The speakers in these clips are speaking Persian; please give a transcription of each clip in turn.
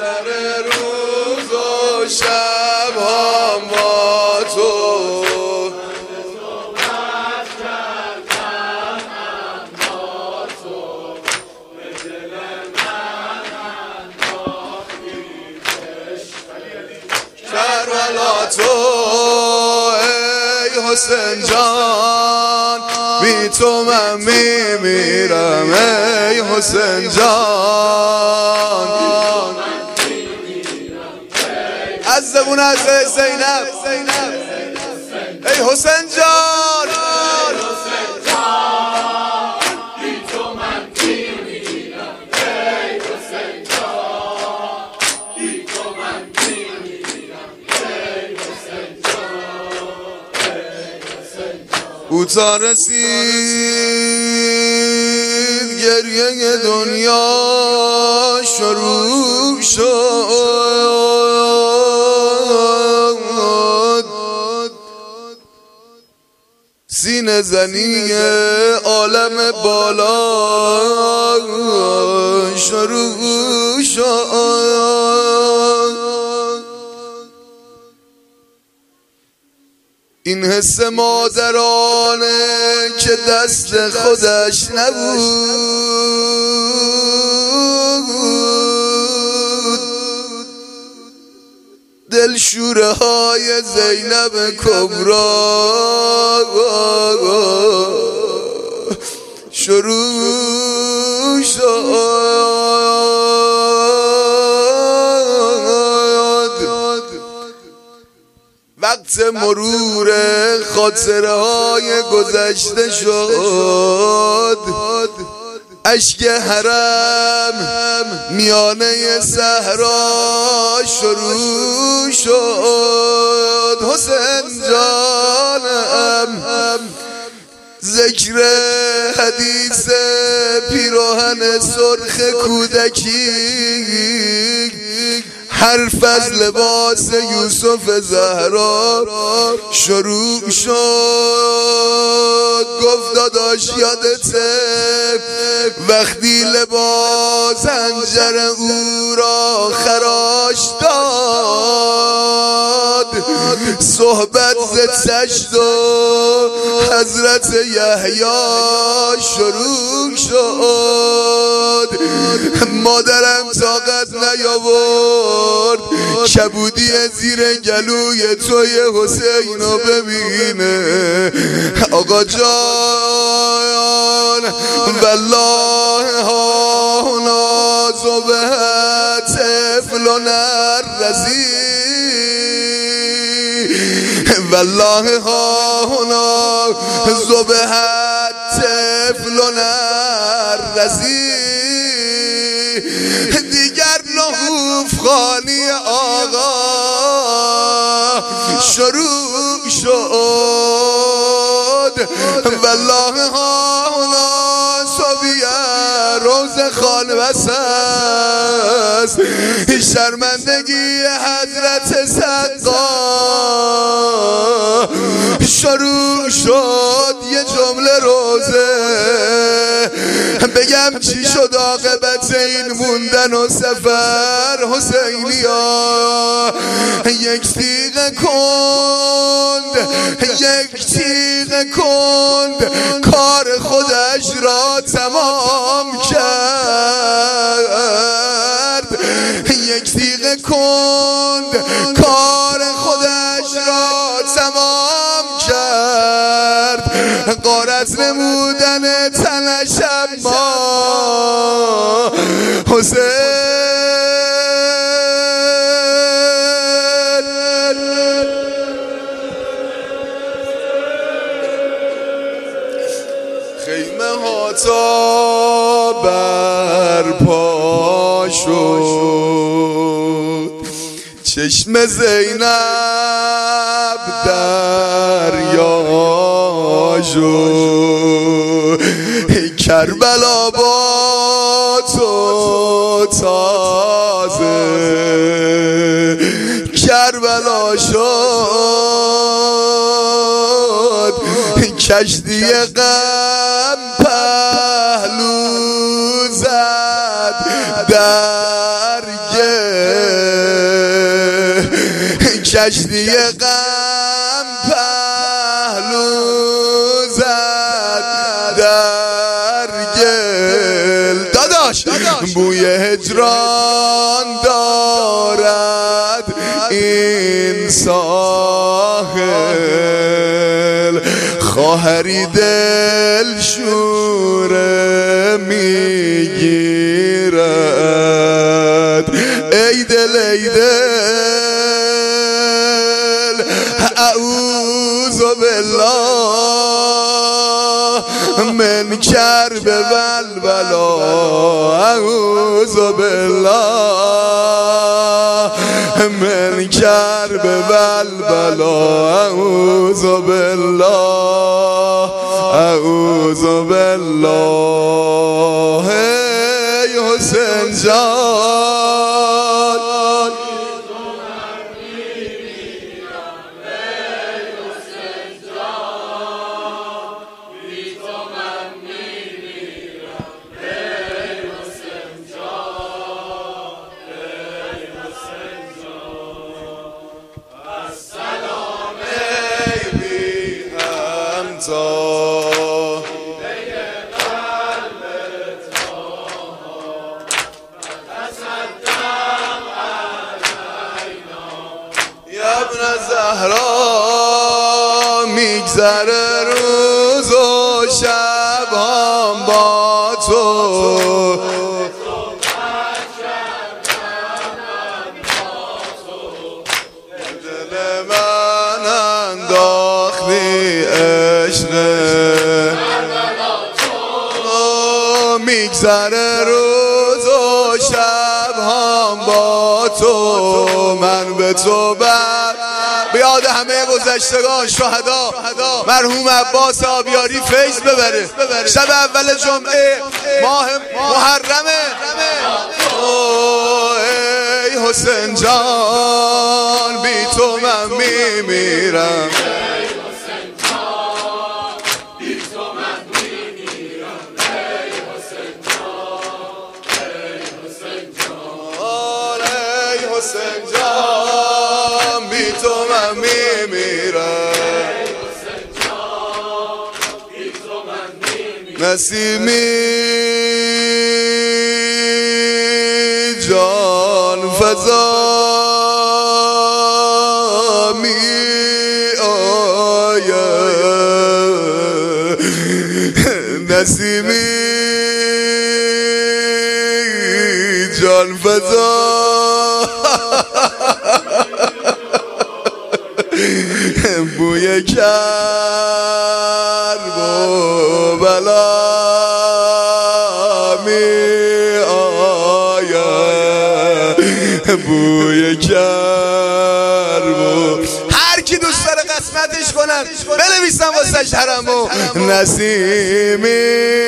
گذر روز و شب هم با تو کربلا تو ای حسین جان بی تو من میمیرم ای حسین جان از زبون از زینب ای حسین جان او تا رسید گریه دنیا شروع شد سینه زنی عالم بالا شروع شد این حس مادرانه که دست خودش نبود دلشوره های زینب کبرا شروع شد وقت مرور خاطره های گذشته شد اشک حرم میانه صحرا شروع شد حسین جانم ذکر حدیث پیراهن سرخ کودکی حرف از لباس یوسف زهرا شروع شد گفت داداش یادته وقتی لباس حنجر او را خراش داد صحبت ز چشت و حضرت یحیی شروع شد مادرم طاقت نیاورد کبودی زیر گلوی توی حسینو ببینه آقا جان والله هانا زبه طفل نرزی والله هانا زبه طفل نرزی دیگر لحوف خانی آقا شروع شد والله هانا صبیه روز خان بس است شرمندگی حضرت سقا شروع شد یه جمله روزه بگم چی شد عاقبت این موندن و سفر حسینیا یک تیغ کند کار خودش را تمام کرد یک تیغ کند کار خودش را تمام کرد غارت نمودن تنش اما حسین خیمه ها تا برپا شد چشم زینب دریا شد کربلا با تو تازه کربلا شد کشتی غم پهلو زد در کشتی غم پهلو زد در گل داداش بوی هجران دارد این ساحل خواهری دل شوره میگیرد ای دل ای دل اعوذ بالله من کرب والبلا اعوذ بالله من کرب والبلا اعوذ بالله اعوذ بالله ای حسین جان زهرا میگذره روز و شب هم با تو دل من انداختی عشق میگذره روز و شب هم با تو من به تو به یاد همه گذشتگان شهدا مرحوم عباس آبیاری فیض ببره شب اول جمعه ماه محرمه ای حسین جان بی تو من میمیرم حسین جان بی تو من میمیرم نسیمی جان فضا می آید نسیمی جان فضا بوی کرب و بلا می آید بوی کرب و هر کی دوست داره قسمتش کنن بنویسن واسه حرمو نسیمی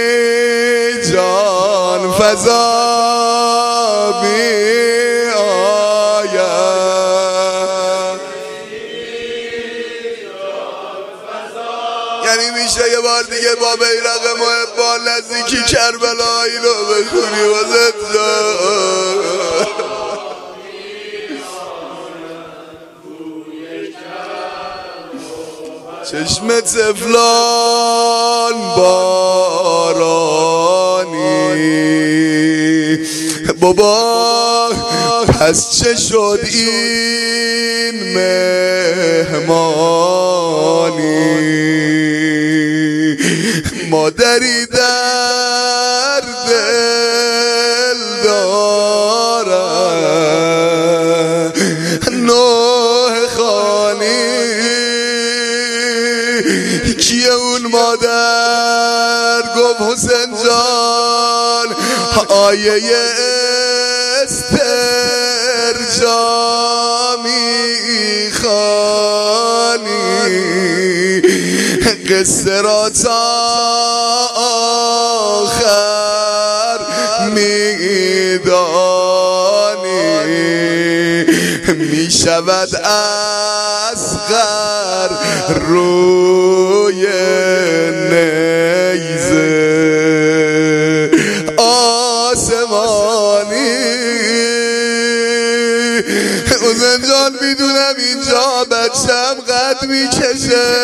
جان فضا می یعنی میشه یه بار دیگه با بیرق محبان نزدیکی کربلایی رو بخونی واسه چشم تفلان بارانی بابا پس چه شد این مهمانی مادری در دل دارد نوح خانی کیه اون مادر گفت حسین جان آیه استرجامی خانی قصه را تا آخر میدانی میشود اصغر روی نیزه آسمانی حسین جان میدونم اینجا بچم قد میکشه،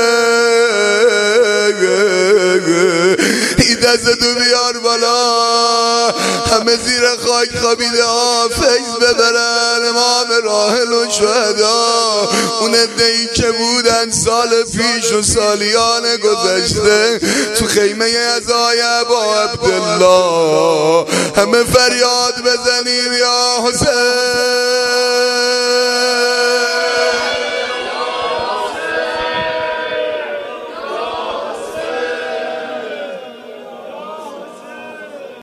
این دستتو بیار بالا، همه زیر خاک خوابیده فیض ببرن امام راحل و شهدا، اون عده‌ای که بودن سال پیش و سالیان گذشته تو خیمه عزای ابا عبدالله، همه فریاد بزنیم یا حسین.